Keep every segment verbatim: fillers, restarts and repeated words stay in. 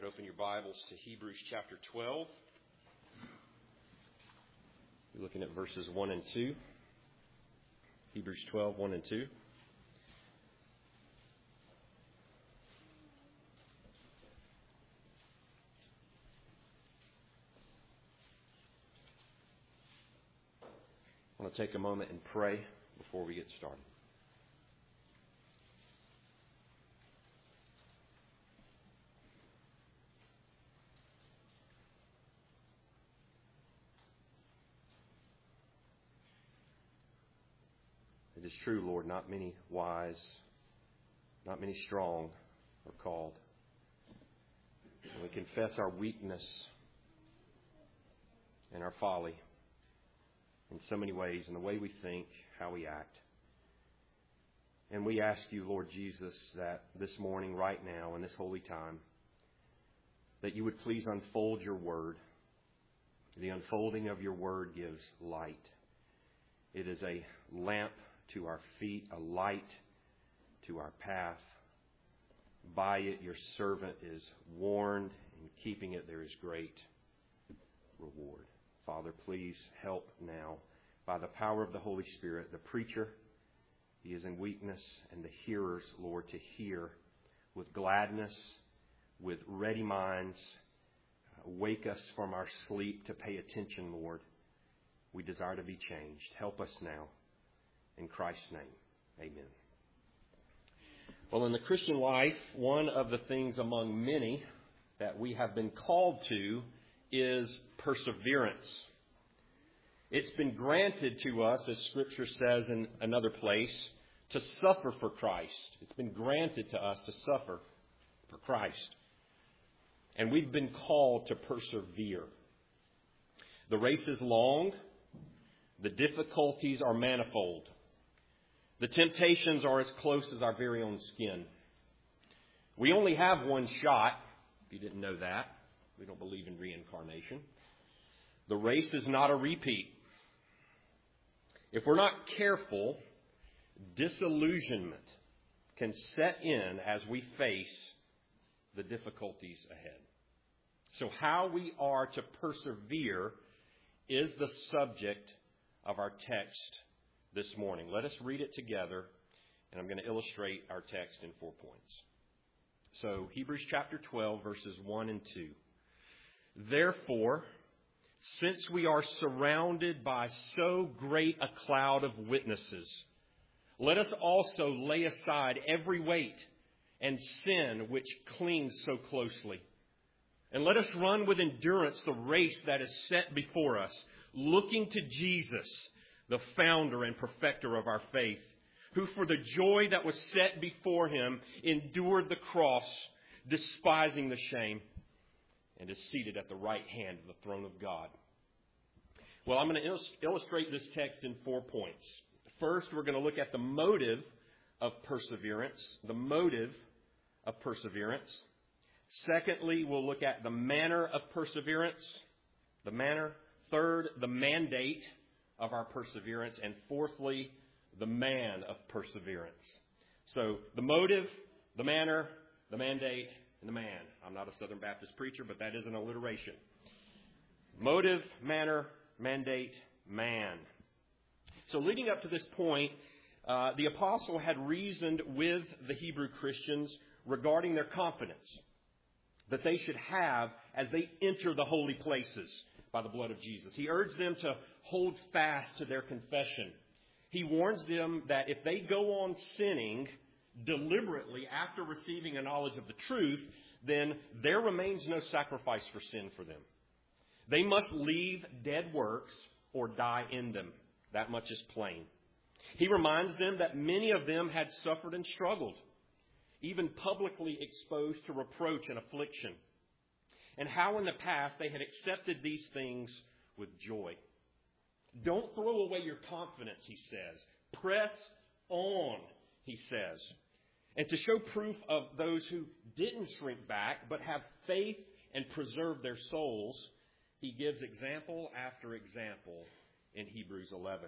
Open your Bibles to Hebrews chapter twelve. We're looking at verses one and two. Hebrews twelve, one and two. I want to take a moment and pray before we get started. It is true, Lord, not many wise, not many strong are called. And we confess our weakness and our folly in so many ways, in the way we think, how we act. And we ask you, Lord Jesus, that this morning, right now, in this holy time, that you would please unfold your word. The unfolding of your word gives light. It is a lamp to our feet, a light to our path. By it your servant is warned. In keeping it there is great reward. Father, please help now by the power of the Holy Spirit, the preacher, he is in weakness, and the hearers, Lord, to hear with gladness, with ready minds. Wake us from our sleep to pay attention, Lord. We desire to be changed. Help us now. In Christ's name, amen. Well, in the Christian life, one of the things among many that we have been called to is perseverance. It's been granted to us, as Scripture says in another place, to suffer for Christ. It's been granted to us to suffer for Christ. And we've been called to persevere. The race is long. The difficulties are manifold. The temptations are as close as our very own skin. We only have one shot, if you didn't know that. We don't believe in reincarnation. The race is not a repeat. If we're not careful, disillusionment can set in as we face the difficulties ahead. So how we are to persevere is the subject of our text this morning. Let us read it together, and I'm going to illustrate our text in four points. So, Hebrews chapter twelve, verses one and two. Therefore, since we are surrounded by so great a cloud of witnesses, let us also lay aside every weight and sin which clings so closely. And let us run with endurance the race that is set before us, looking to Jesus, the founder and perfecter of our faith, who for the joy that was set before him endured the cross, despising the shame, and is seated at the right hand of the throne of God. Well, I'm going to illustrate this text in four points. First, we're going to look at the motive of perseverance, the motive of perseverance. Secondly, we'll look at the manner of perseverance, the manner. Third, the mandate of our perseverance. And fourthly, the man of perseverance. So the motive, the manner, the mandate, and the man. I'm not a Southern Baptist preacher, but that is an alliteration. Motive, manner, mandate, man. So leading up to this point, uh, the apostle had reasoned with the Hebrew Christians regarding their confidence that they should have as they enter the holy places by the blood of Jesus. He urged them to hold fast to their confession. He warns them that if they go on sinning deliberately after receiving a knowledge of the truth, then there remains no sacrifice for sin for them. They must leave dead works or die in them. That much is plain. He reminds them that many of them had suffered and struggled, even publicly exposed to reproach and affliction, and how in the past they had accepted these things with joy. Don't throw away your confidence, he says. Press on, he says. And to show proof of those who didn't shrink back but have faith and preserve their souls, he gives example after example in Hebrews eleven.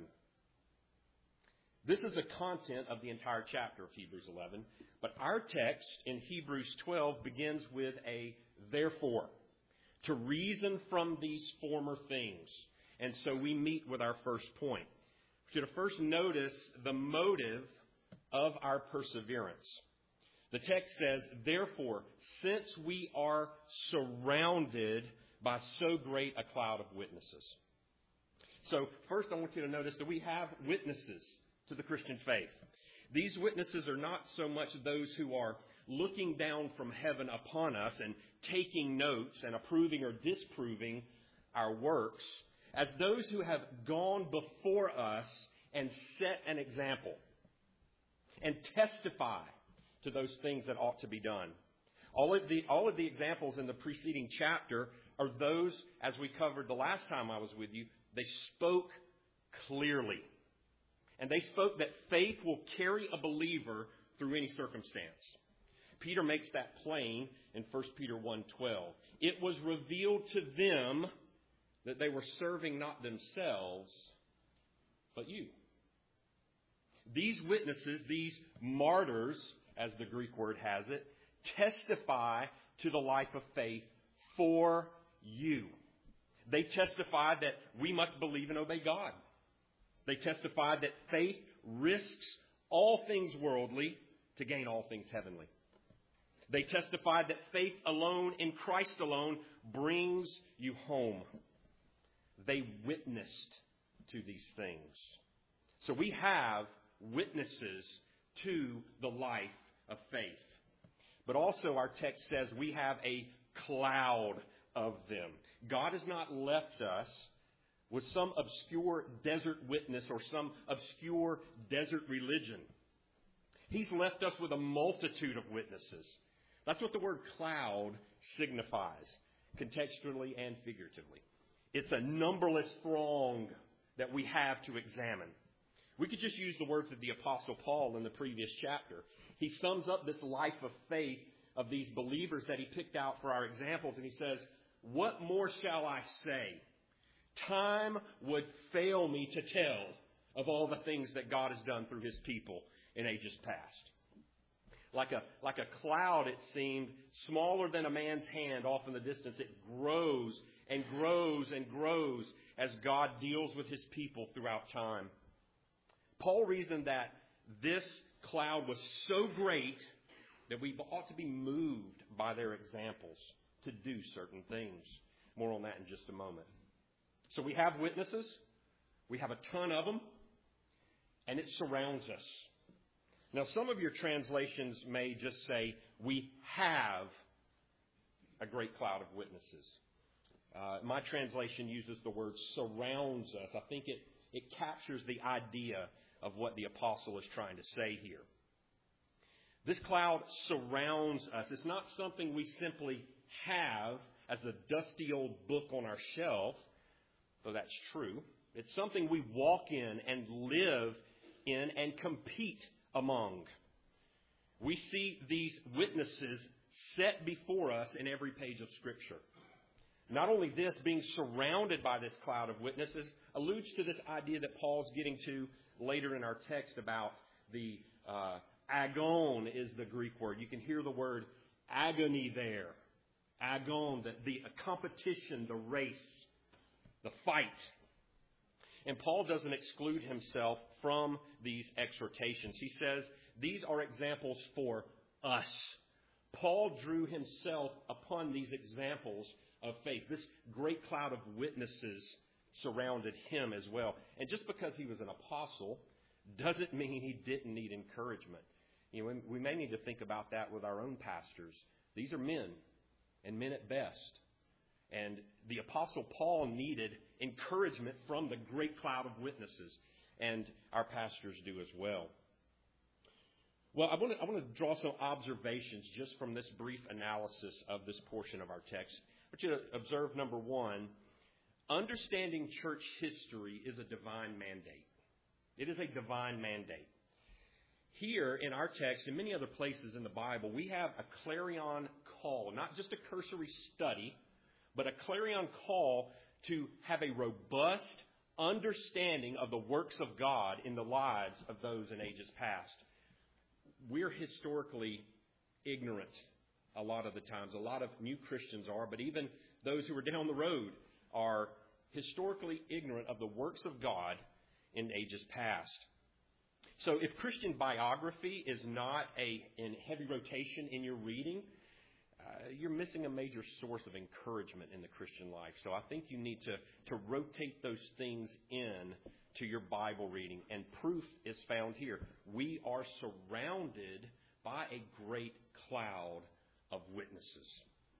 This is the content of the entire chapter of Hebrews eleven. But our text in Hebrews twelve begins with a therefore, to reason from these former things. And so we meet with our first point. We should first notice the motive of our perseverance. The text says, therefore, since we are surrounded by so great a cloud of witnesses. So first I want you to notice that we have witnesses to the Christian faith. These witnesses are not so much those who are looking down from heaven upon us and taking notes and approving or disproving our works, as those who have gone before us and set an example and testify to those things that ought to be done. All of the, all of the examples in the preceding chapter are those, as we covered the last time I was with you, they spoke clearly. And they spoke that faith will carry a believer through any circumstance. Peter makes that plain in First Peter one twelve. It was revealed to them that they were serving not themselves, but you. These witnesses, these martyrs, as the Greek word has it, testify to the life of faith for you. They testify that we must believe and obey God. They testify that faith risks all things worldly to gain all things heavenly. They testify that faith alone in Christ alone brings you home. They witnessed to these things. So we have witnesses to the life of faith. But also our text says we have a cloud of them. God has not left us with some obscure desert witness or some obscure desert religion. He's left us with a multitude of witnesses. That's what the word cloud signifies, contextually and figuratively. It's a numberless throng that we have to examine. We could just use the words of the Apostle Paul in the previous chapter. He sums up this life of faith of these believers that he picked out for our examples, and he says, "What more shall I say? Time would fail me to tell of all the things that God has done through his people in ages past." Like a, like a cloud, it seemed, smaller than a man's hand off in the distance, it grows and grows and grows as God deals with his people throughout time. Paul reasoned that this cloud was so great that we ought to be moved by their examples to do certain things. More on that in just a moment. So we have witnesses. We have a ton of them. And it surrounds us. Now, some of your translations may just say, we have a great cloud of witnesses. Uh, my translation uses the word surrounds us. I think it, it captures the idea of what the apostle is trying to say here. This cloud surrounds us. It's not something we simply have as a dusty old book on our shelf, though that's true. It's something we walk in and live in and compete among. We see these witnesses set before us in every page of Scripture. Not only this, being surrounded by this cloud of witnesses alludes to this idea that Paul's getting to later in our text about the uh, agon is the Greek word. You can hear the word agony there. Agon, the, the competition, the race, the fight. And Paul doesn't exclude himself from these exhortations. He says these are examples for us. Paul drew himself upon these examples of faith. This great cloud of witnesses surrounded him as well. And just because he was an apostle doesn't mean he didn't need encouragement. You know, we may need to think about that with our own pastors. These are men, and men at best. And the Apostle Paul needed encouragement from the great cloud of witnesses, and our pastors do as well. Well, I want to, I want to draw some observations just from this brief analysis of this portion of our text. I want you to observe, number one, understanding church history is a divine mandate. It is a divine mandate. Here in our text and many other places in the Bible, we have a clarion call, not just a cursory study, but a clarion call to have a robust understanding of the works of God in the lives of those in ages past. We're historically ignorant a lot of the times. A lot of new Christians are, but even those who are down the road are historically ignorant of the works of God in ages past. So if Christian biography is not a in heavy rotation in your reading, uh, you're missing a major source of encouragement in the Christian life. So I think you need to, to rotate those things in to your Bible reading. And proof is found here. We are surrounded by a great cloud of witnesses.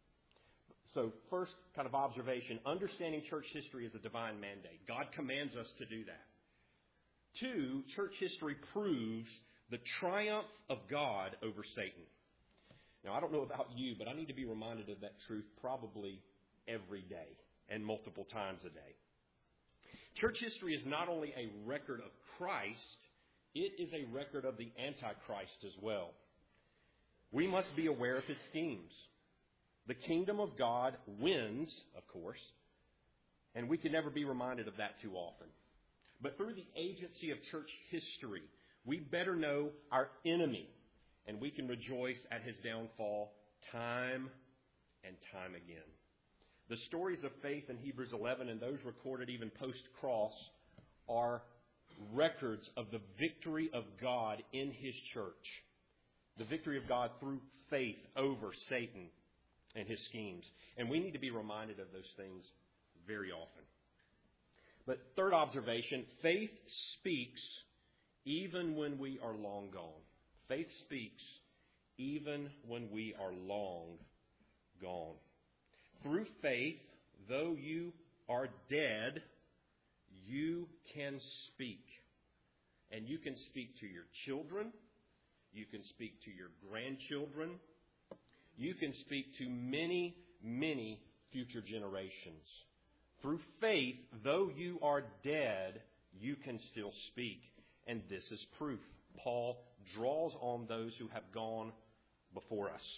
So first kind of observation, understanding church history is a divine mandate. God commands us to do that. Two, church history proves the triumph of God over Satan. Now, I don't know about you, but I need to be reminded of that truth probably every day and multiple times a day. Church history is not only a record of Christ, it is a record of the Antichrist as well. We must be aware of his schemes. The kingdom of God wins, of course, and we can never be reminded of that too often. But through the agency of church history, we better know our enemy, and we can rejoice at his downfall time and time again. The stories of faith in Hebrews eleven and those recorded even post-cross are records of the victory of God in his church. The victory of God through faith over Satan and his schemes. And we need to be reminded of those things very often. But third observation, faith speaks even when we are long gone. Faith speaks even when we are long gone. Through faith, though you are dead, you can speak. And you can speak to your children. You can speak to your grandchildren. You can speak to many, many future generations. Through faith, though you are dead, you can still speak. And this is proof. Paul draws on those who have gone before us.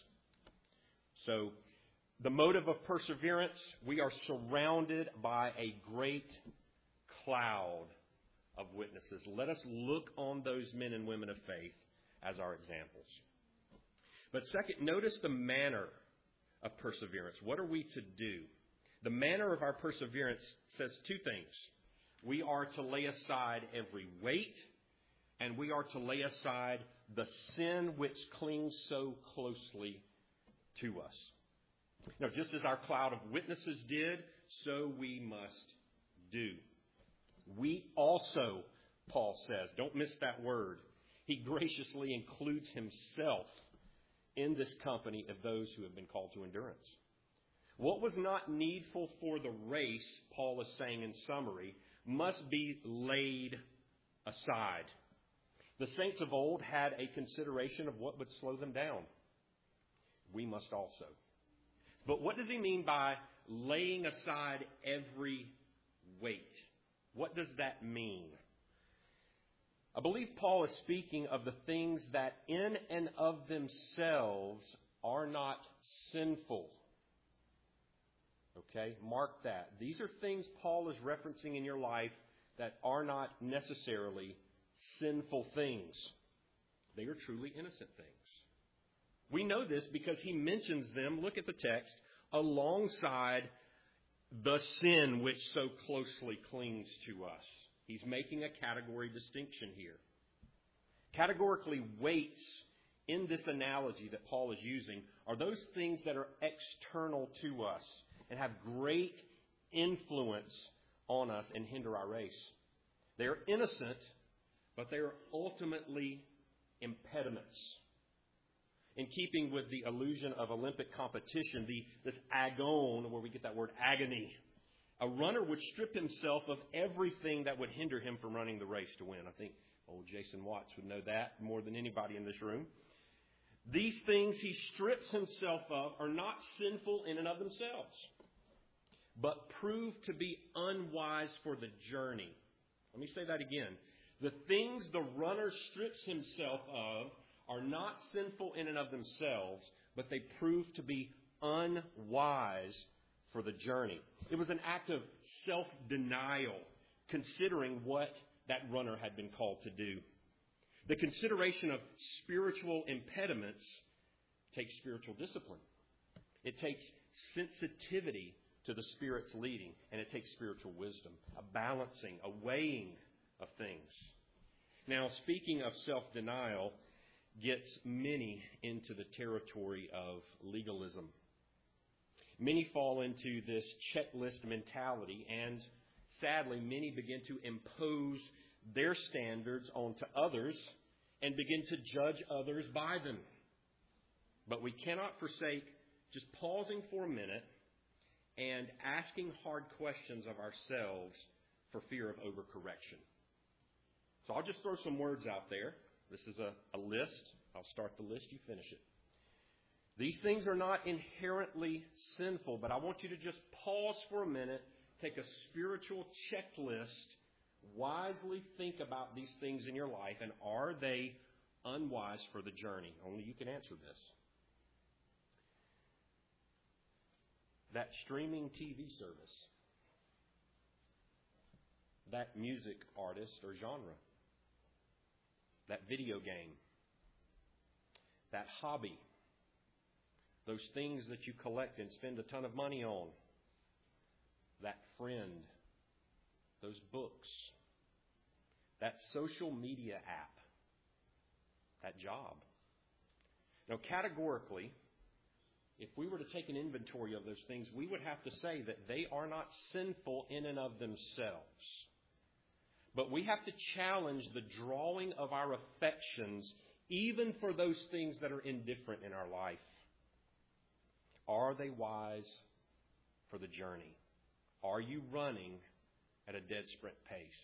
So, the motive of perseverance, we are surrounded by a great cloud of witnesses. Let us look on those men and women of faith as our examples. But second, notice the manner of perseverance. What are we to do? The manner of our perseverance says two things. We are to lay aside every weight, and we are to lay aside the sin which clings so closely to us. Now, just as our cloud of witnesses did, so we must do. We also, Paul says, don't miss that word, he graciously includes himself in this company of those who have been called to endurance. What was not needful for the race, Paul is saying in summary, must be laid aside. The saints of old had a consideration of what would slow them down. We must also. But what does he mean by laying aside every weight? What does that mean? I believe Paul is speaking of the things that in and of themselves are not sinful. Okay, mark that. These are things Paul is referencing in your life that are not necessarily sinful things. They are truly innocent things. We know this because he mentions them, look at the text, alongside the sin which so closely clings to us. He's making a category distinction here. Categorically, weights in this analogy that Paul is using are those things that are external to us and have great influence on us and hinder our race. They are innocent, but they are ultimately impediments. In keeping with the illusion of Olympic competition, the this agon, where we get that word agony, a runner would strip himself of everything that would hinder him from running the race to win. I think old Jason Watts would know that more than anybody in this room. These things he strips himself of are not sinful in and of themselves, but prove to be unwise for the journey. Let me say that again. The things the runner strips himself of are not sinful in and of themselves, but they prove to be unwise for the journey. It was an act of self-denial, considering what that runner had been called to do. The consideration of spiritual impediments It takes spiritual discipline. It takes sensitivity to the Spirit's leading, and it takes spiritual wisdom, a balancing, a weighing of things. Now, speaking of self-denial, gets many into the territory of legalism. Many fall into this checklist mentality, and sadly, many begin to impose their standards onto others and begin to judge others by them. But we cannot forsake just pausing for a minute and asking hard questions of ourselves for fear of overcorrection. So I'll just throw some words out there. This is a, a list. I'll start the list. You finish it. These things are not inherently sinful, but I want you to just pause for a minute, take a spiritual checklist, wisely think about these things in your life, and are they unwise for the journey? Only you can answer this. That streaming T V service, that music artist or genre, that video game, that hobby, those things that you collect and spend a ton of money on, that friend, those books, that social media app, that job. Now, categorically, if we were to take an inventory of those things, we would have to say that they are not sinful in and of themselves. But we have to challenge the drawing of our affections even for those things that are indifferent in our life. Are they wise for the journey? Are you running at a dead sprint pace?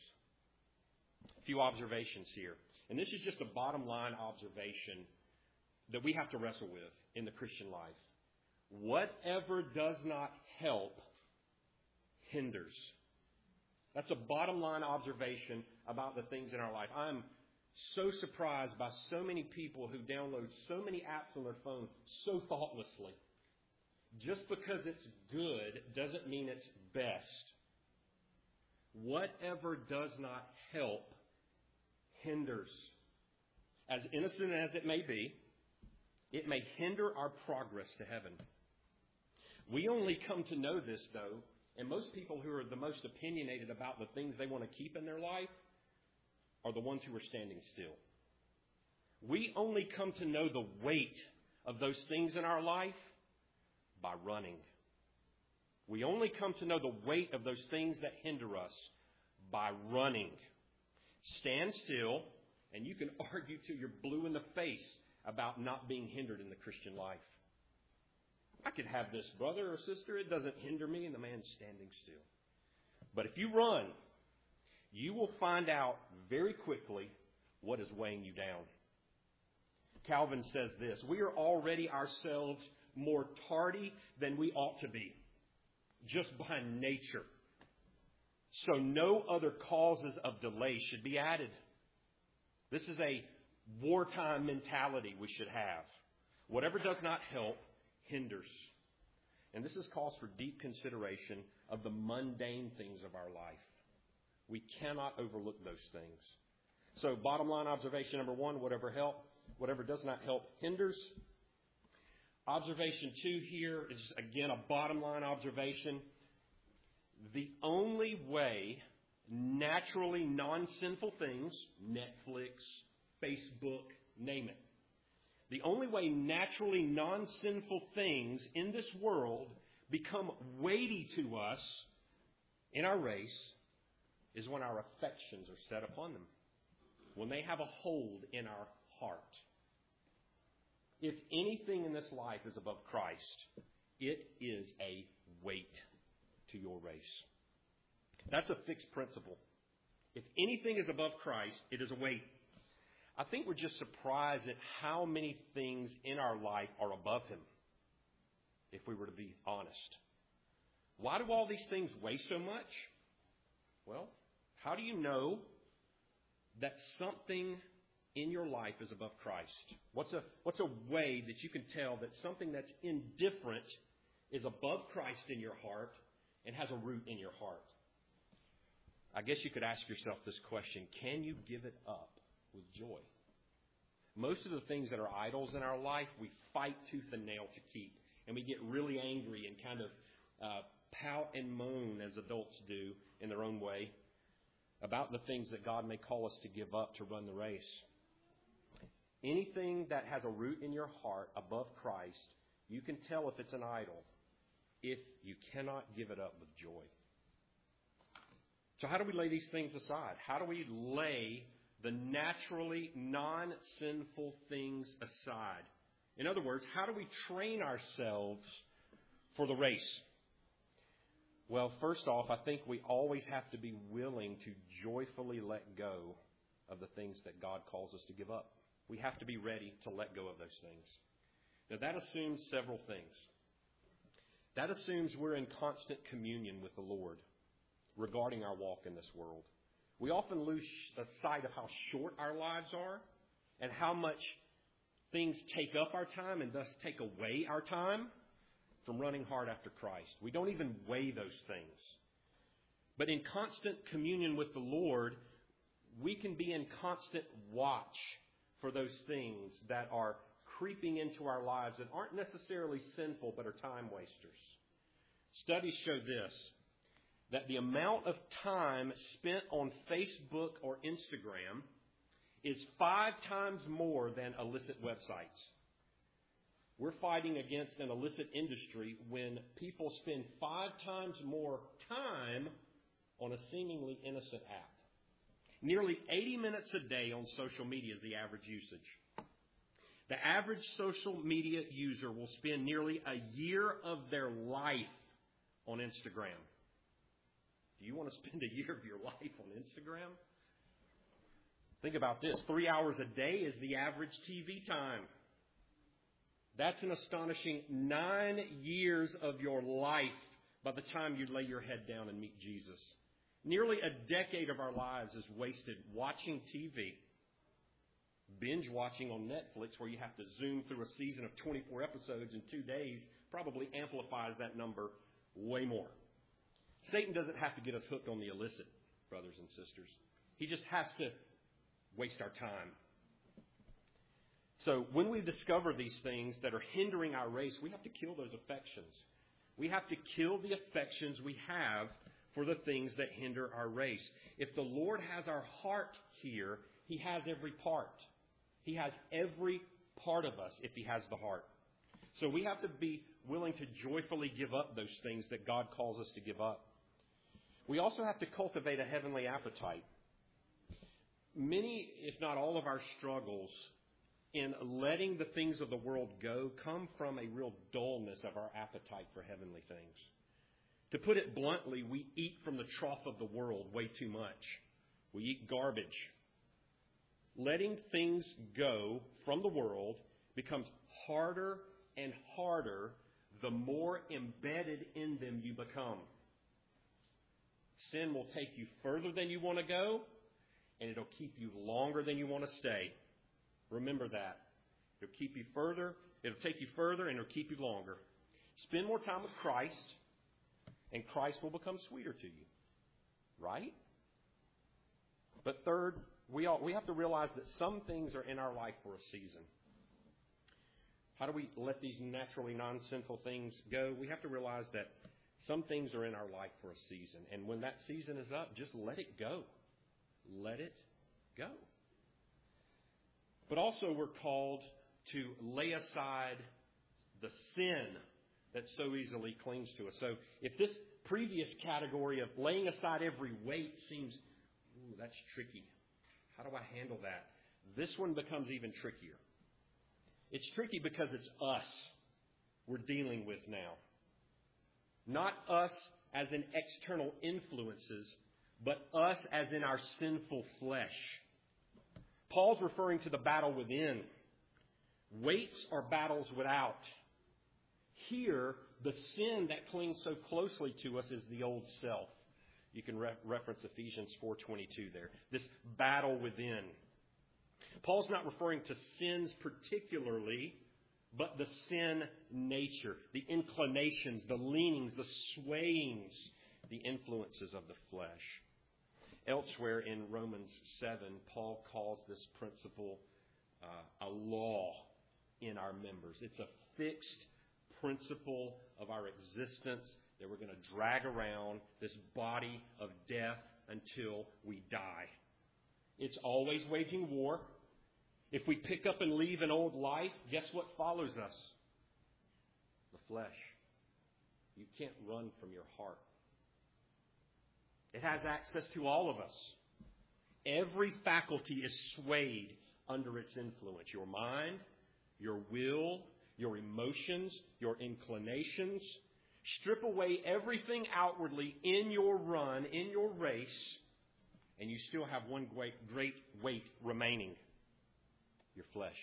A few observations here. And this is just a bottom line observation that we have to wrestle with in the Christian life. Whatever does not help hinders. That's a bottom line observation about the things in our life. I'm so surprised by so many people who download so many apps on their phone so thoughtlessly. Just because it's good doesn't mean it's best. Whatever does not help hinders. As innocent as it may be, it may hinder our progress to heaven. We only come to know this, though, and most people who are the most opinionated about the things they want to keep in their life are the ones who are standing still. We only come to know the weight of those things in our life by running. We only come to know the weight of those things that hinder us by running. Stand still, and you can argue till you're blue in the face about not being hindered in the Christian life. I could have this brother or sister. It doesn't hinder me, and the man's standing still. But if you run, you will find out very quickly what is weighing you down. Calvin says this: we are already ourselves more tardy than we ought to be, just by nature. So no other causes of delay should be added. This is a wartime mentality we should have. Whatever does not help hinders. And this is cause for deep consideration of the mundane things of our life. We cannot overlook those things. So bottom line observation number one, whatever help, whatever does not help hinders. Observation two here is, again, a bottom line observation. The only way naturally non-sinful things, Netflix, Facebook, name it, the only way naturally non-sinful things in this world become weighty to us in our race is when our affections are set upon them, when they have a hold in our heart. If anything in this life is above Christ, it is a weight to your race. That's a fixed principle. If anything is above Christ, it is a weight. I think we're just surprised at how many things in our life are above Him, if we were to be honest. Why do all these things weigh so much? Well, how do you know that something in your life is above Christ? What's a, what's a way that you can tell that something that's indifferent is above Christ in your heart and has a root in your heart? I guess you could ask yourself this question: can you give it up with joy? most of the things that are idols in our life, we fight tooth and nail to keep. And we get really angry and kind of uh, pout and moan, as adults do in their own way, about the things that God may call us to give up to run the race. Anything that has a root in your heart above Christ, you can tell if it's an idol if you cannot give it up with joy. So how do we lay these things aside? How do we lay the naturally non-sinful things aside? In other words, how do we train ourselves for the race? Well, first off, I think we always have to be willing to joyfully let go of the things that God calls us to give up. We have to be ready to let go of those things. Now, that assumes several things. That assumes we're in constant communion with the Lord regarding our walk in this world. We often lose sight of how short our lives are and how much things take up our time and thus take away our time from running hard after Christ. We don't even weigh those things. But in constant communion with the Lord, we can be in constant watch for those things that are creeping into our lives that aren't necessarily sinful but are time wasters. Studies show this, that the amount of time spent on Facebook or Instagram is five times more than illicit websites. We're fighting against an illicit industry when people spend five times more time on a seemingly innocent app. Nearly eighty minutes a day on social media is the average usage. The average social media user will spend nearly a year of their life on Instagram. Do you want to spend a year of your life on Instagram? Think about this. Three hours a day is the average T V time. That's an astonishing nine years of your life by the time you lay your head down and meet Jesus. Nearly a decade of our lives is wasted watching T V, binge watching on Netflix, where you have to zoom through a season of twenty-four episodes in two days, probably amplifies that number way more. Satan doesn't have to get us hooked on the illicit, brothers and sisters. He just has to waste our time. So when we discover these things that are hindering our race, we have to kill those affections. We have to kill the affections we have for the things that hinder our race. If the Lord has our heart here, He has every part. He has every part of us if He has the heart. So we have to be willing to joyfully give up those things that God calls us to give up. We also have to cultivate a heavenly appetite. Many, if not all of our struggles in letting the things of the world go come from a real dullness of our appetite for heavenly things. To put it bluntly, we eat from the trough of the world way too much. We eat garbage. Letting things go from the world becomes harder and harder the more embedded in them you become. Sin will take you further than you want to go, and it'll keep you longer than you want to stay. Remember that. It'll keep you further, it'll take you further, and it'll keep you longer. Spend more time with Christ, and Christ will become sweeter to you. Right? But third, we all, we have to realize that some things are in our life for a season. How do we let these naturally non-sinful things go? We have to realize that some things are in our life for a season. And when that season is up, just let it go. Let it go. But also we're called to lay aside the sin that so easily clings to us. So if this previous category of laying aside every weight seems, ooh, that's tricky. How do I handle that? This one becomes even trickier. It's tricky because it's us we're dealing with now. Not us as in external influences, but us as in our sinful flesh. Paul's referring to the battle within. Weights are battles without. Here, the sin that clings so closely to us is the old self. You can re- reference Ephesians four twenty-two there. This battle within. Paul's not referring to sins particularly, but the sin nature, the inclinations, the leanings, the swayings, the influences of the flesh. Elsewhere in Romans seven, Paul calls this principle uh, a law in our members. It's a fixed principle of our existence that we're going to drag around this body of death until we die. It's always waging war. If we pick up and leave an old life, guess what follows us? The flesh. You can't run from your heart. It has access to all of us. Every faculty is swayed under its influence. Your mind, your will, your emotions, your inclinations. Strip away everything outwardly in your run, in your race, and you still have one great, great weight remaining. Your flesh.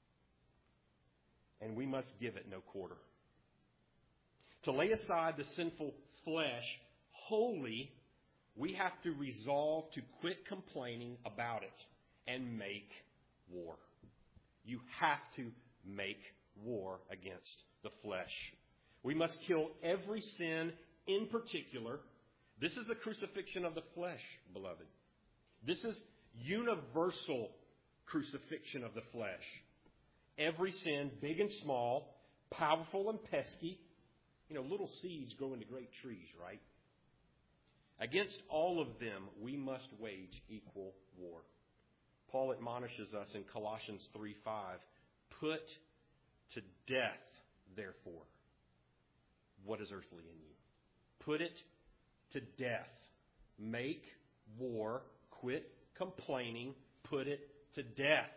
And we must give it no quarter. To lay aside the sinful flesh wholly, we have to resolve to quit complaining about it and make war. You have to make war against the flesh. We must kill every sin in particular. This is the crucifixion of the flesh, beloved. This is universal crucifixion of the flesh. Every sin, big and small, powerful and pesky. You know, little seeds grow into great trees, right? Against all of them, we must wage equal war. Paul admonishes us in Colossians three five, put to death, therefore, what is earthly in you. Put it to death. Make war. Quit complaining. Put it to death.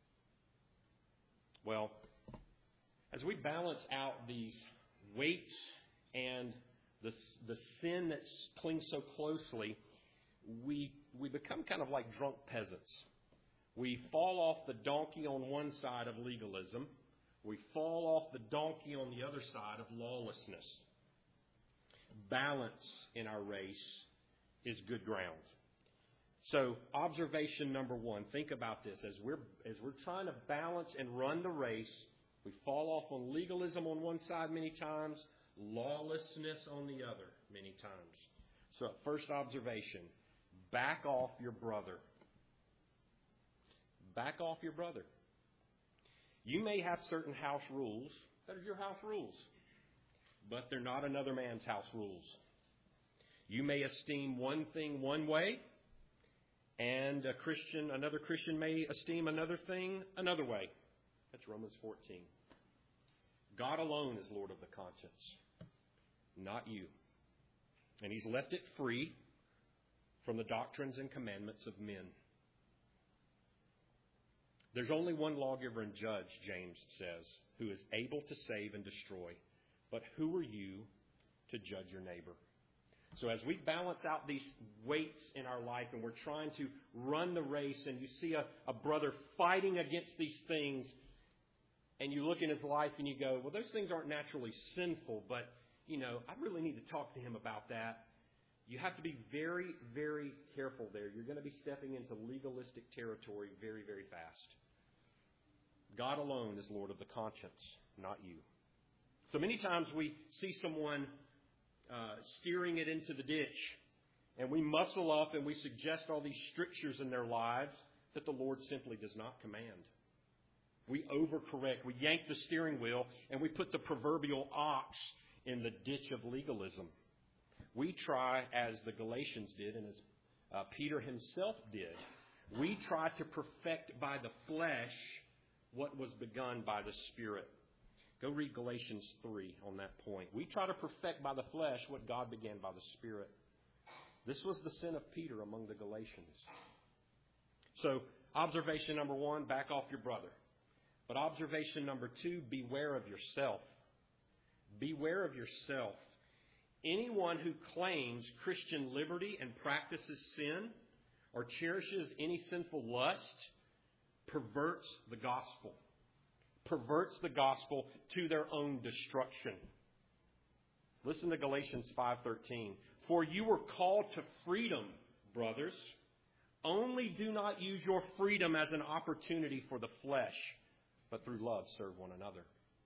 Well, as we balance out these weights and the, the sin that clings so closely, we, we become kind of like drunk peasants. We fall off the donkey on one side of legalism. We fall off the donkey on the other side of lawlessness. Balance in our race is good ground. So, observation number one, think about this. As we're, as we're trying to balance and run the race, we fall off on legalism on one side many times, lawlessness on the other many times. So, first observation, back off your brother. Back off your brother. You may have certain house rules that are your house rules, but they're not another man's house rules. You may esteem one thing one way, and a Christian, another Christian may esteem another thing another way. That's Romans fourteen. God alone is Lord of the conscience, not you. And He's left it free from the doctrines and commandments of men. There's only one lawgiver and judge, James says, who is able to save and destroy. But who are you to judge your neighbor? So as we balance out these weights in our life and we're trying to run the race and you see a, a brother fighting against these things and you look in his life and you go, well, those things aren't naturally sinful, but, you know, I really need to talk to him about that. You have to be very, very careful there. You're going to be stepping into legalistic territory very, very fast. God alone is Lord of the conscience, not you. So many times we see someone uh, steering it into the ditch, and we muscle up and we suggest all these strictures in their lives that the Lord simply does not command. We overcorrect. We yank the steering wheel, and we put the proverbial ox in the ditch of legalism. We try, as the Galatians did, and as uh, Peter himself did, we try to perfect by the flesh what was begun by the Spirit. Go read Galatians three on that point. We try to perfect by the flesh what God began by the Spirit. This was the sin of Peter among the Galatians. So, observation number one, back off your brother. But observation number two, beware of yourself. Beware of yourself. Anyone who claims Christian liberty and practices sin or cherishes any sinful lust perverts the gospel. Perverts the gospel to their own destruction. Listen to Galatians five thirteen. For you were called to freedom, brothers. Only do not use your freedom as an opportunity for the flesh, but through love serve one another.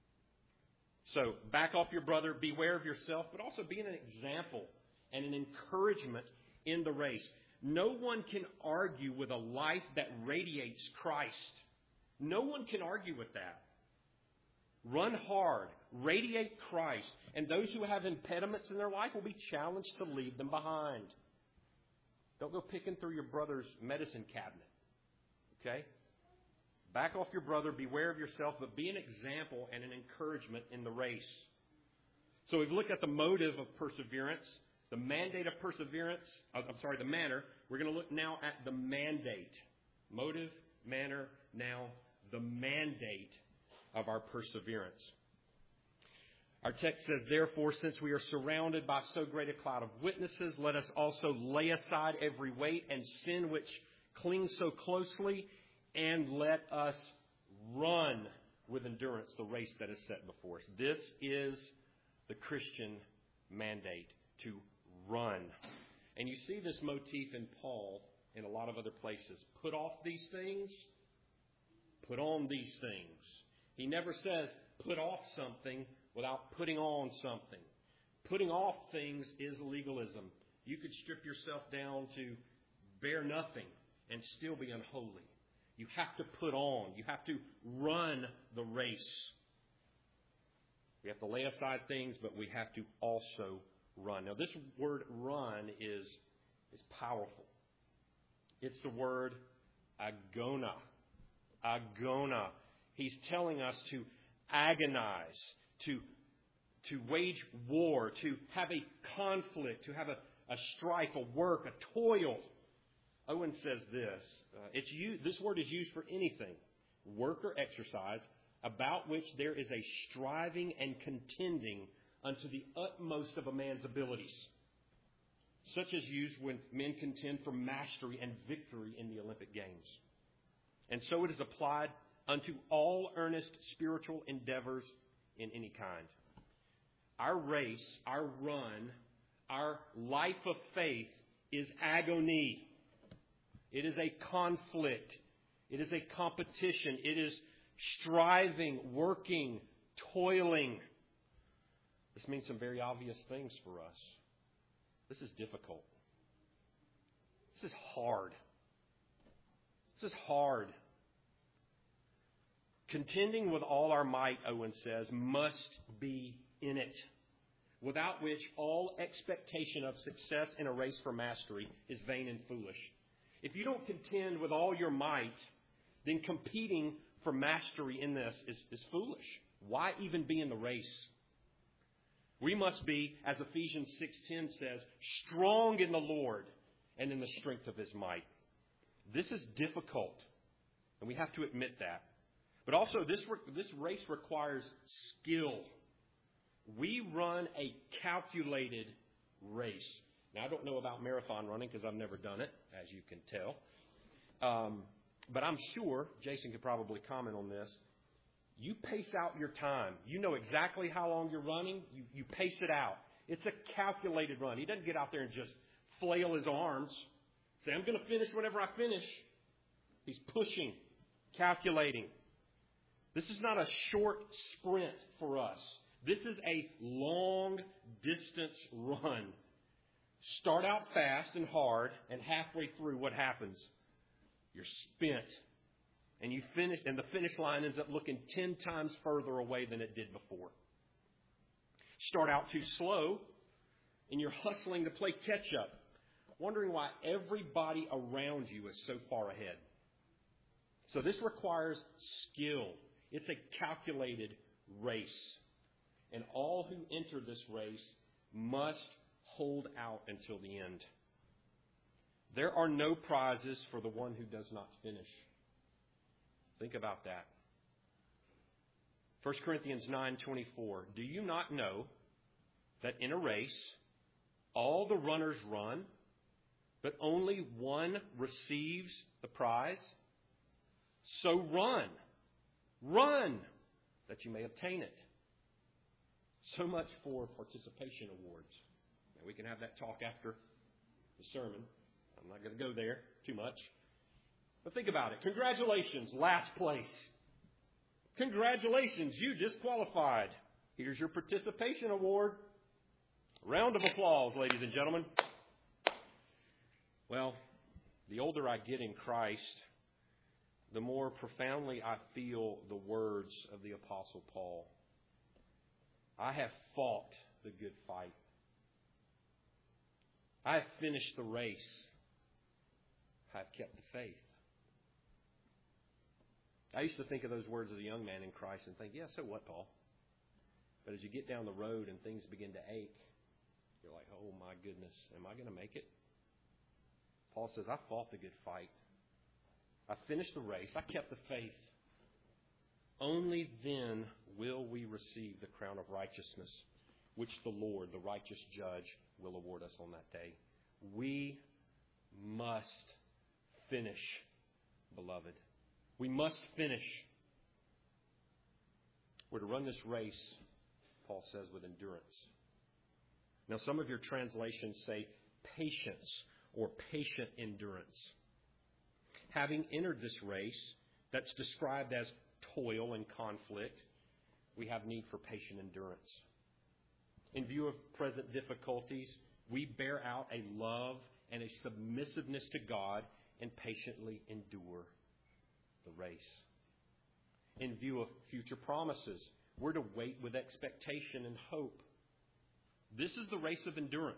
So, back off your brother, beware of yourself, but also be an example and an encouragement in the race. No one can argue with a life that radiates Christ. No one can argue with that. Run hard. Radiate Christ. And those who have impediments in their life will be challenged to leave them behind. Don't go picking through your brother's medicine cabinet. Okay? Back off your brother. Beware of yourself. But be an example and an encouragement in the race. So we've looked at the motive of perseverance, the mandate of perseverance. I'm sorry, the manner. We're going to look now at the mandate. Motive, manner, now the mandate of our perseverance. Our text says, therefore, since we are surrounded by so great a cloud of witnesses, let us also lay aside every weight and sin which clings so closely, and let us run with endurance the race that is set before us. This is the Christian mandate, to run. And you see this motif in Paul in a lot of other places. Put off these things, put on these things. He never says put off something without putting on something. Putting off things is legalism. You could strip yourself down to bare nothing and still be unholy. You have to put on. You have to run the race. We have to lay aside things, but we have to also run. Now, this word run is, is powerful. It's the word agona. Agona. He's telling us to agonize, to, to wage war, to have a conflict, to have a, a strife, a work, a toil. Owen says this. Uh, it's used, this word is used for anything, work or exercise, about which there is a striving and contending unto the utmost of a man's abilities, such as used when men contend for mastery and victory in the Olympic Games. And so it is applied unto all earnest spiritual endeavors in any kind. Our race, our run, our life of faith is agony. It is a conflict. It is a competition. It is striving, working, toiling. This means some very obvious things for us. This is difficult. This is hard. This is hard. Contending with all our might, Owen says, must be in it, without which all expectation of success in a race for mastery is vain and foolish. If you don't contend with all your might, then competing for mastery in this is, is foolish. Why even be in the race? We must be, as Ephesians six ten says, strong in the Lord and in the strength of His might. This is difficult, and we have to admit that. But also, this, this race requires skill. We run a calculated race. Now, I don't know about marathon running because I've never done it, as you can tell. Um, but I'm sure, Jason could probably comment on this, you pace out your time. You know exactly how long you're running. You, you pace it out. It's a calculated run. He doesn't get out there and just flail his arms, say, I'm going to finish whenever I finish. He's pushing, calculating. This is not a short sprint for us. This is a long distance run. Start out fast and hard, and halfway through, what happens? You're spent. And you finish, and the finish line ends up looking ten times further away than it did before. Start out too slow, and you're hustling to play catch up, wondering why everybody around you is so far ahead. So this requires skill. It's a calculated race. And all who enter this race must hold out until the end. There are no prizes for the one who does not finish. Think about that. First Corinthians nine twenty-four. Do you not know that in a race all the runners run, but only one receives the prize? So run. Run that you may obtain it. So much for participation awards. Now, we can have that talk after the sermon. I'm not going to go there too much. But think about it. Congratulations, last place. Congratulations, you just qualified. Here's your participation award. Round of applause, ladies and gentlemen. Well, the older I get in Christ, the more profoundly I feel the words of the Apostle Paul. I have fought the good fight. I have finished the race. I have kept the faith. I used to think of those words as a young man in Christ and think, yeah, so what, Paul? But as you get down the road and things begin to ache, you're like, oh my goodness, am I going to make it? Paul says, I fought the good fight. I finished the race. I kept the faith. Only then will we receive the crown of righteousness, which the Lord, the righteous judge, will award us on that day. We must finish, beloved. We must finish. We're to run this race, Paul says, with endurance. Now, some of your translations say patience or patient endurance. Having entered this race that's described as toil and conflict, we have need for patient endurance. In view of present difficulties, we bear out a love and a submissiveness to God and patiently endure the race. In view of future promises, we're to wait with expectation and hope. This is the race of endurance.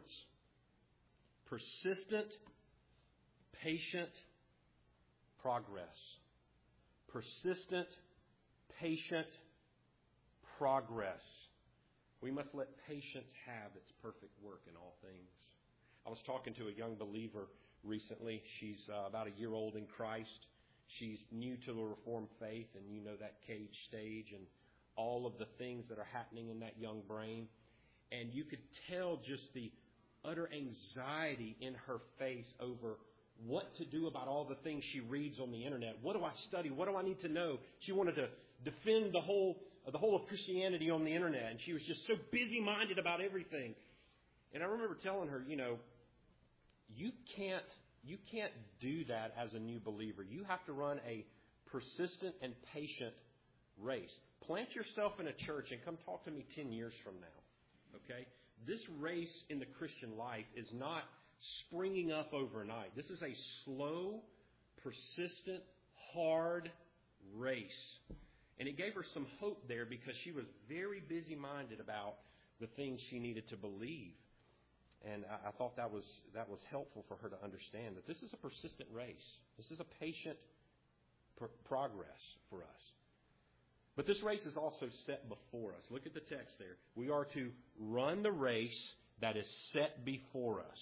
Persistent, patient progress. Persistent, patient progress. We must let patience have its perfect work in all things. I was talking to a young believer recently. She's uh, about a year old in Christ. She's new to the Reformed faith, and you know that cage stage and all of the things that are happening in that young brain. And you could tell just the utter anxiety in her face over what to do about all the things she reads on the internet. What do I study? What do I need to know? She wanted to defend the whole the whole of Christianity on the internet, and she was just so busy-minded about everything. And I remember telling her, you know, you can't you can't do that as a new believer. You have to run a persistent and patient race. Plant yourself in a church and come talk to me ten years from now. Okay? This race in the Christian life is not springing up overnight. This is a slow, persistent, hard race. And it gave her some hope there because she was very busy-minded about the things she needed to believe. And I, I thought that was that was helpful for her to understand that this is a persistent race. This is a patient pr- progress for us. But this race is also set before us. Look at the text there. We are to run the race that is set before us.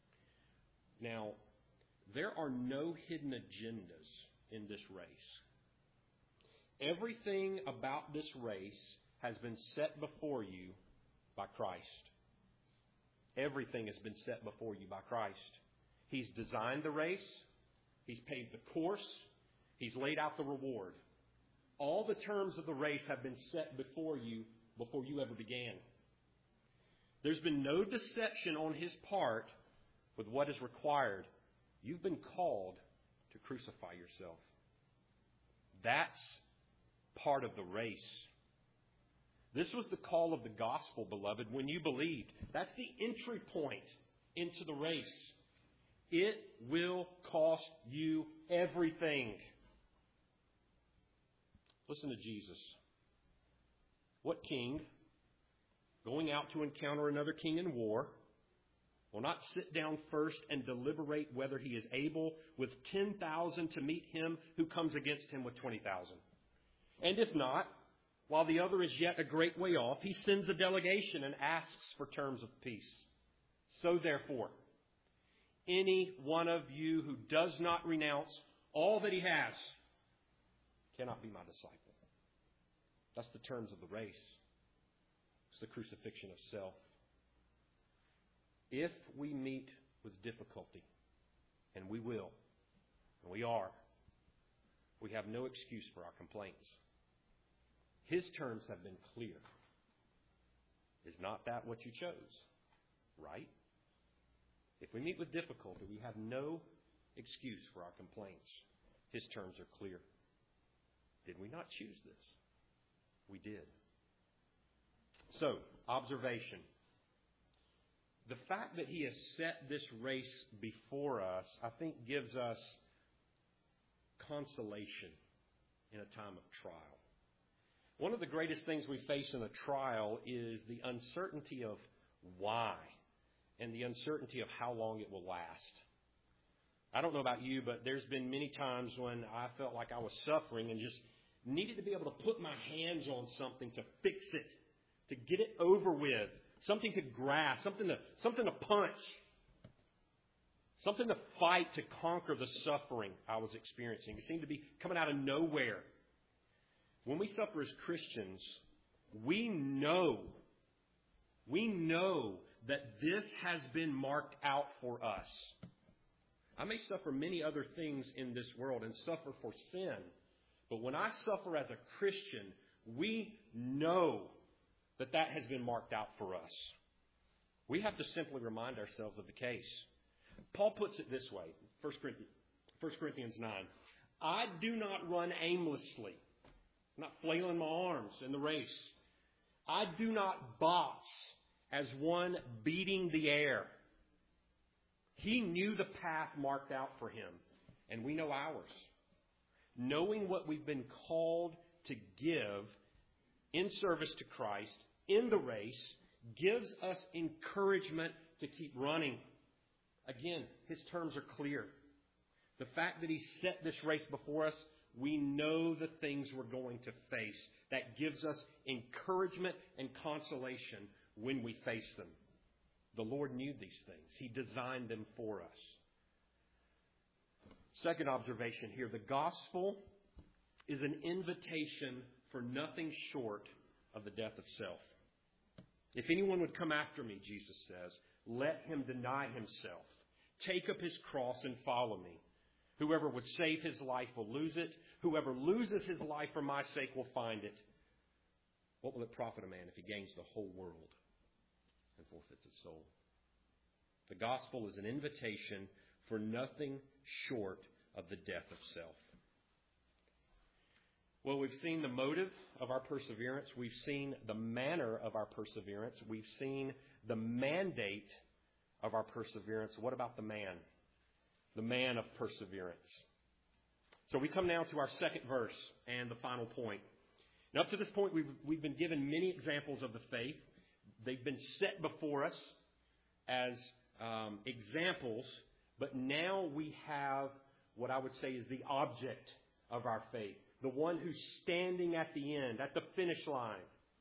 Now, there are no hidden agendas in this race. Everything about this race has been set before you by Christ. Everything has been set before you by Christ. He's designed the race. He's paved the course. He's laid out the reward. All the terms of the race have been set before you before you ever began. There's been no deception on His part with what is required. You've been called to crucify yourself. That's part of the race. This was the call of the gospel, beloved, when you believed. That's the entry point into the race. It will cost you everything. Listen to Jesus. What king, going out to encounter another king in war, will not sit down first and deliberate whether he is able with ten thousand to meet him who comes against him with twenty thousand? And if not, while the other is yet a great way off, he sends a delegation and asks for terms of peace. So therefore, any one of you who does not renounce all that he has cannot be my disciple. That's the terms of the race. It's the crucifixion of self. If we meet with difficulty, and we will, and we are, we have no excuse for our complaints. His terms have been clear. Is not that what you chose? Right? If we meet with difficulty, we have no excuse for our complaints. His terms are clear. Did we not choose this? We did. So, observation. The fact that He has set this race before us, I think, gives us consolation in a time of trial. One of the greatest things we face in a trial is the uncertainty of why and the uncertainty of how long it will last. I don't know about you, but there's been many times when I felt like I was suffering and just needed to be able to put my hands on something to fix it, to get it over with, something to grasp, something to, something to punch, something to fight to conquer the suffering I was experiencing. It seemed to be coming out of nowhere. When we suffer as Christians, we know, we know that this has been marked out for us. I may suffer many other things in this world and suffer for sin, but when I suffer as a Christian, we know that that has been marked out for us. We have to simply remind ourselves of the case. Paul puts it this way, First Corinthians nine. I do not run aimlessly. I'm not flailing my arms in the race. I do not box as one beating the air. He knew the path marked out for him, and we know ours. Knowing what we've been called to give in service to Christ in the race gives us encouragement to keep running. Again, his terms are clear. The fact that he set this race before us, we know the things we're going to face. That gives us encouragement and consolation when we face them. The Lord knew these things. He designed them for us. Second observation here. The gospel is an invitation for nothing short of the death of self. If anyone would come after me, Jesus says, let him deny himself. Take up his cross and follow me. Whoever would save his life will lose it. Whoever loses his life for my sake will find it. What will it profit a man if he gains the whole world and forfeits his soul? The gospel is an invitation for nothing short of the death of self. Well, we've seen the motive of our perseverance. We've seen the manner of our perseverance. We've seen the mandate of our perseverance. What about the man? The man of perseverance. So we come now to our second verse and the final point. Now, up to this point, we've, we've been given many examples of the faith. They've been set before us as um, examples, but now we have what I would say is the object of our faith, the one who's standing at the end, at the finish line.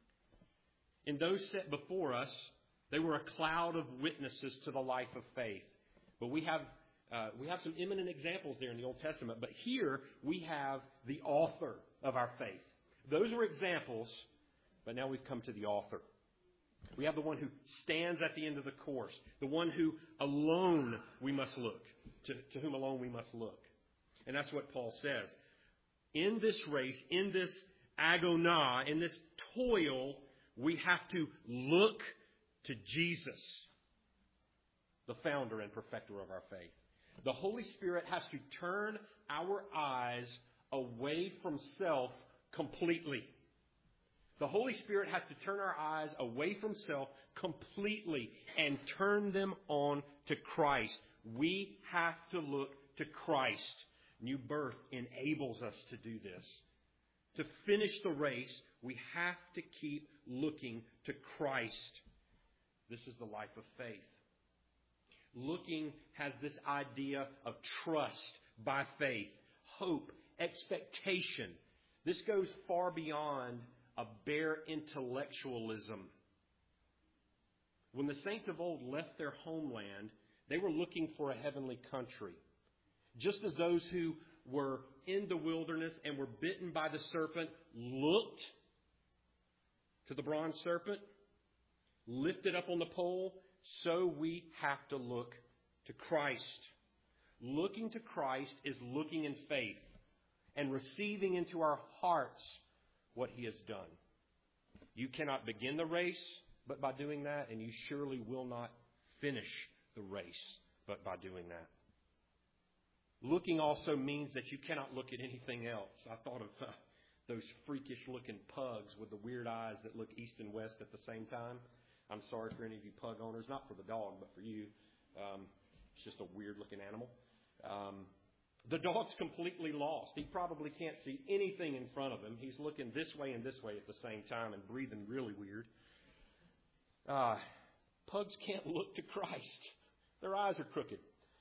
In those set before us, they were a cloud of witnesses to the life of faith. But we have uh, we have some eminent examples there in the Old Testament. But here we have the author of our faith. Those were examples, but now we've come to the author. We have the one who stands at the end of the course, the one who alone we must look, to, to whom alone we must look. And that's what Paul says. In this race, in this agona, in this toil, we have to look to Jesus, the founder and perfecter of our faith. The Holy Spirit has to turn our eyes away from self completely. The Holy Spirit has to turn our eyes away from self completely and turn them on to Christ. We have to look to Christ. New birth enables us to do this. To finish the race, we have to keep looking to Christ. This is the life of faith. Looking has this idea of trust by faith, hope, expectation. This goes far beyond a bare intellectualism. When the saints of old left their homeland, they were looking for a heavenly country. Just as those who were in the wilderness and were bitten by the serpent looked to the bronze serpent, lifted up on the pole, so we have to look to Christ. Looking to Christ is looking in faith and receiving into our hearts what He has done. You cannot begin the race but by doing that, and you surely will not finish the race but by doing that. Looking also means that you cannot look at anything else. I thought of uh, those freakish-looking pugs with the weird eyes that look east and west at the same time. I'm sorry for any of you pug owners, not for the dog, but for you. Um, it's just a weird-looking animal. Um, The dog's completely lost. He probably can't see anything in front of him. He's looking this way and this way at the same time and breathing really weird. Uh, pugs can't look to Christ. Their eyes are crooked.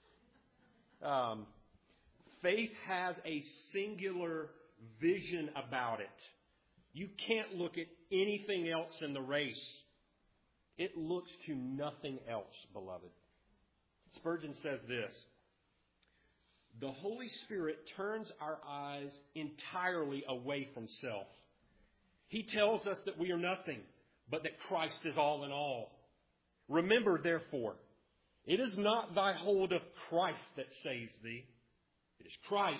Um, faith has a singular vision about it. You can't look at anything else in the race. It looks to nothing else, beloved. Spurgeon says this: the Holy Spirit turns our eyes entirely away from self. He tells us that we are nothing, but that Christ is all in all. Remember, therefore, it is not thy hold of Christ that saves thee. It is Christ.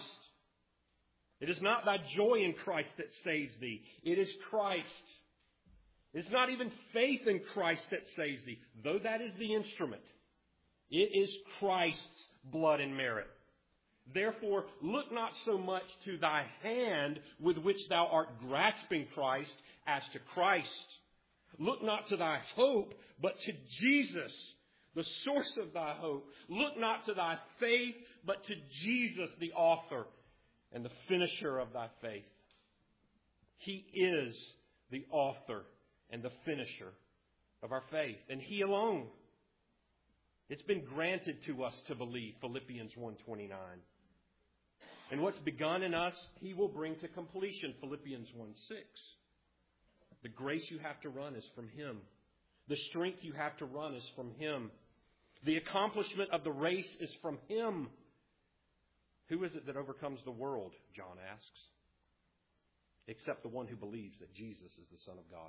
It is not thy joy in Christ that saves thee. It is Christ. It is not even faith in Christ that saves thee, though that is the instrument. It is Christ's blood and merit. Therefore, look not so much to thy hand with which thou art grasping Christ as to Christ. Look not to thy hope, but to Jesus, the source of thy hope. Look not to thy faith, but to Jesus, the author and the finisher of thy faith. He is the author and the finisher of our faith, and He alone. It's been granted to us to believe, Philippians one twenty-nine. And what's begun in us, He will bring to completion, Philippians one six. The grace you have to run is from Him. The strength you have to run is from Him. The accomplishment of the race is from Him. Who is it that overcomes the world, John asks? Except the one who believes that Jesus is the Son of God.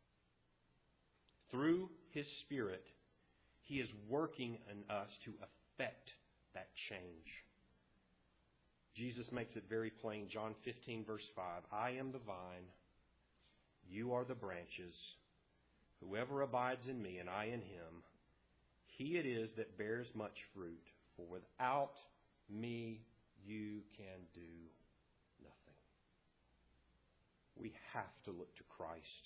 Through His Spirit, He is working in us to effect that change. Jesus makes it very plain. John fifteen, verse five. I am the vine. You are the branches. Whoever abides in me and I in him, he it is that bears much fruit. For without me you can do nothing. We have to look to Christ.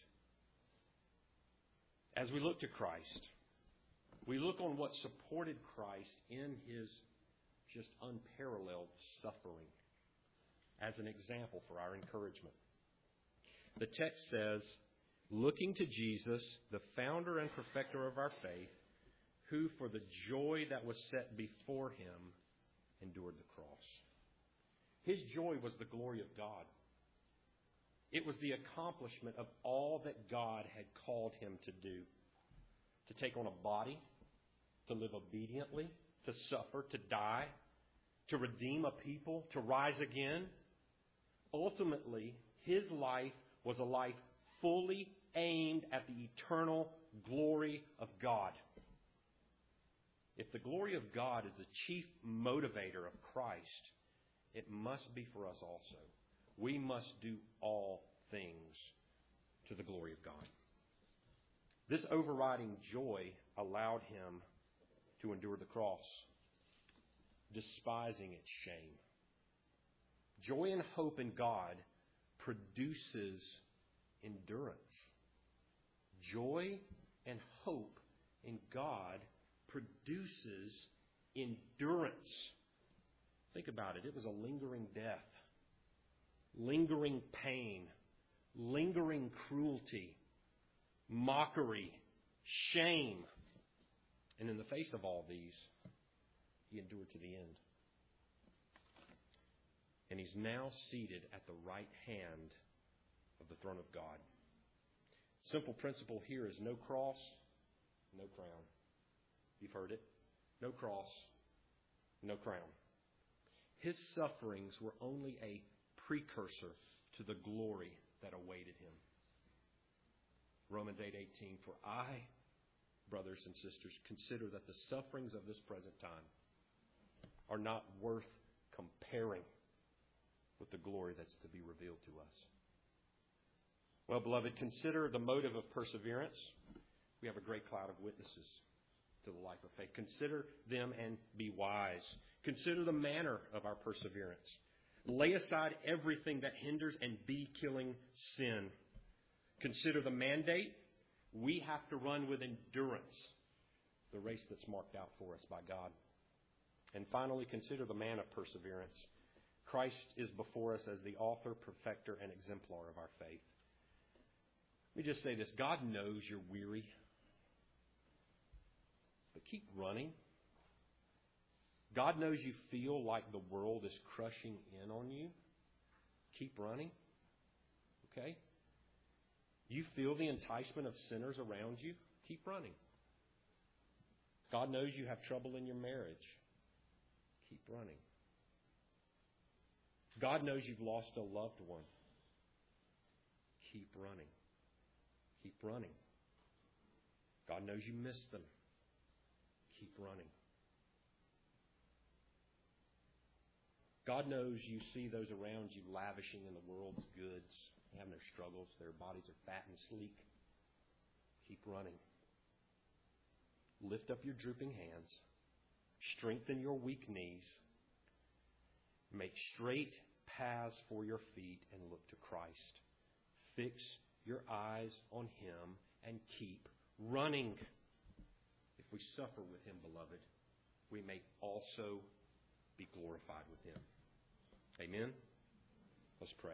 As we look to Christ, we look on what supported Christ in His just unparalleled suffering as an example for our encouragement. The text says, looking to Jesus, the founder and perfecter of our faith, who for the joy that was set before Him endured the cross. His joy was the glory of God. It was the accomplishment of all that God had called Him to do. To take on a body, to live obediently, to suffer, to die, to redeem a people, to rise again. Ultimately, His life was a life fully aimed at the eternal glory of God. If the glory of God is the chief motivator of Christ, it must be for us also. We must do all things to the glory of God. This overriding joy allowed Him to endure the cross, despising its shame. Joy and hope in God produces endurance. Joy and hope in God produces endurance. Think about it. It was a lingering death, lingering pain, lingering cruelty, mockery, shame. And in the face of all these, He endured to the end. And He's now seated at the right hand of the throne of God. Simple principle here is no cross, no crown. You've heard it. No cross, no crown. His sufferings were only a precursor to the glory that awaited Him. Romans eight eighteen, for I, brothers and sisters, consider that the sufferings of this present time are not worth comparing with the glory that's to be revealed to us. Well, beloved, consider the motive of perseverance. We have a great cloud of witnesses to the life of faith. Consider them and be wise. Consider the manner of our perseverance. Lay aside everything that hinders and be killing sin. Consider the mandate. We have to run with endurance the race that's marked out for us by God. And finally, consider the man of perseverance. Christ is before us as the author, perfecter, and exemplar of our faith. Let me just say this. God knows you're weary. But keep running. God knows you feel like the world is crushing in on you. Keep running. Okay? You feel the enticement of sinners around you. Keep running. God knows you have trouble in your marriage. Keep running. God knows you've lost a loved one. Keep running. Keep running. God knows you miss them. Keep running. God knows you see those around you lavishing in the world's goods, having their struggles, their bodies are fat and sleek. Keep running. Lift up your drooping hands. Strengthen your weak knees. Make straight paths for your feet and look to Christ. Fix your eyes on Him and keep running. If we suffer with Him, beloved, we may also be glorified with Him. Amen? Let's pray.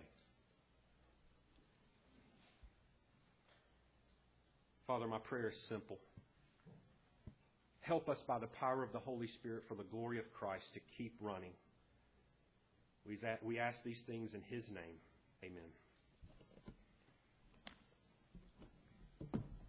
Father, my prayer is simple. Help us by the power of the Holy Spirit for the glory of Christ to keep running. We ask these things in His name. Amen.